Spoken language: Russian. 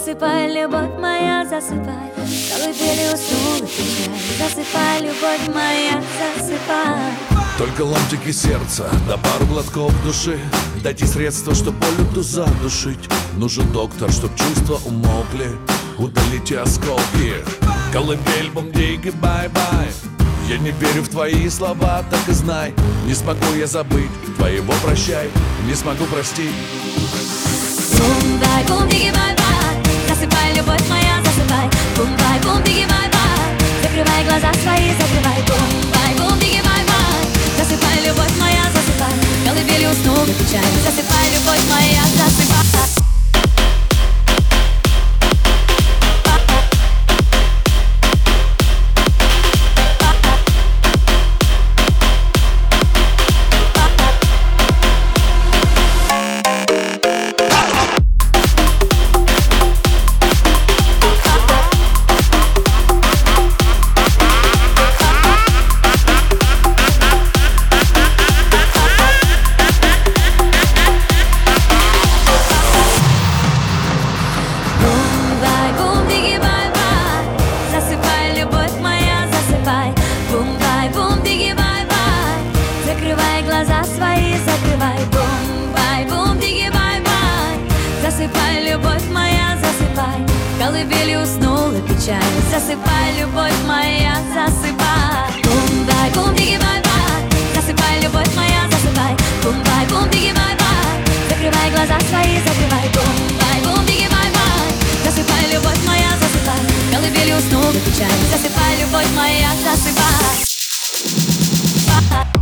Засыпай, любовь моя, засыпай. Колыбели уснула печаль. Засыпай, любовь моя, засыпай. Только ломтики сердца, да пару глотков души. Дайте средства, чтоб боль эту задушить. Нужен доктор, чтоб чувства умолкли. Удалите осколки. Колыбель, бумдиги, бай-бай. Я не верю в твои слова, так и знай. Не смогу я забыть твоего прощай. Не смогу простить. Бум-бай, бум-диги, бай-бай. Засыпай, любовь моя, засыпай. Бум-бай, бум-диги, бай-бай. Закрывай глаза свои, закрывай. Бум-бай, бум-диги, бай-бай. Засыпай, любовь моя, засыпай. Колыбели уснула печаль. Засыпай, любовь моя, засыпай. Закрывай глаза свои, закрывай. Бум-бай, бум-диги, бай-бай. Засыпай, любовь моя, засыпай. Колыбели уснула печаль. Засыпай, любовь моя, засыпай. Бум-бай, бум-диги, бай-бай. Засыпай, любовь моя, засыпай. Бум-бай, бум-диги, бай-бай. Закрывай глаза свои, закрывай. Бум-бай, бум-диги, бай-бай. Засыпай, любовь моя, засыпай. Колыбели уснула печаль. Засыпай, любовь моя, засыпай.